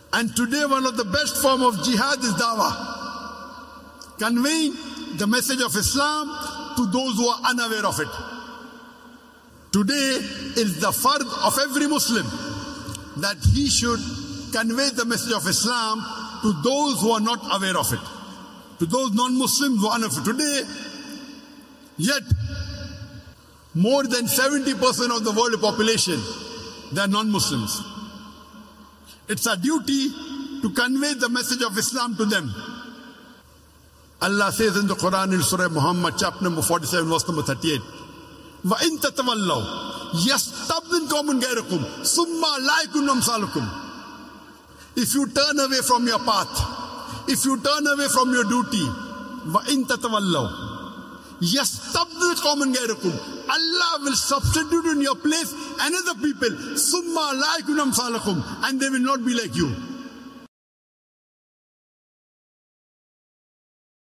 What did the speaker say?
And today one of the best form of jihad is dawah. Conveying the message of Islam to those who are unaware of it. Today is the fard of every Muslim that he should convey the message of Islam to those who are not aware of it. To those non-Muslims who are unaware of it. Today, yet, more than 70% of the world population, they are non-Muslims. It's our duty to convey the message of Islam to them. Allah says in the Quran in Surah Muhammad, chapter number 47, verse number 38, وَإِن تَتَوَلَّوْا يَسْتَبْدِلْ قَوْمًا غَيْرَكُمْ ثُمَّ لَا يَكُونُوا أَمْثَالَكُمْ. If you turn away from your path, if you turn away from your duty, وَإِن تَتَوَلَّوْا يَسْتَبْدِلْ قَوْمًا غَيْرَكُمْ, Allah will substitute in your place another people, ثُمَّ لَا يَكُونُوا أَمْثَالَكُمْ, and they will not be like you.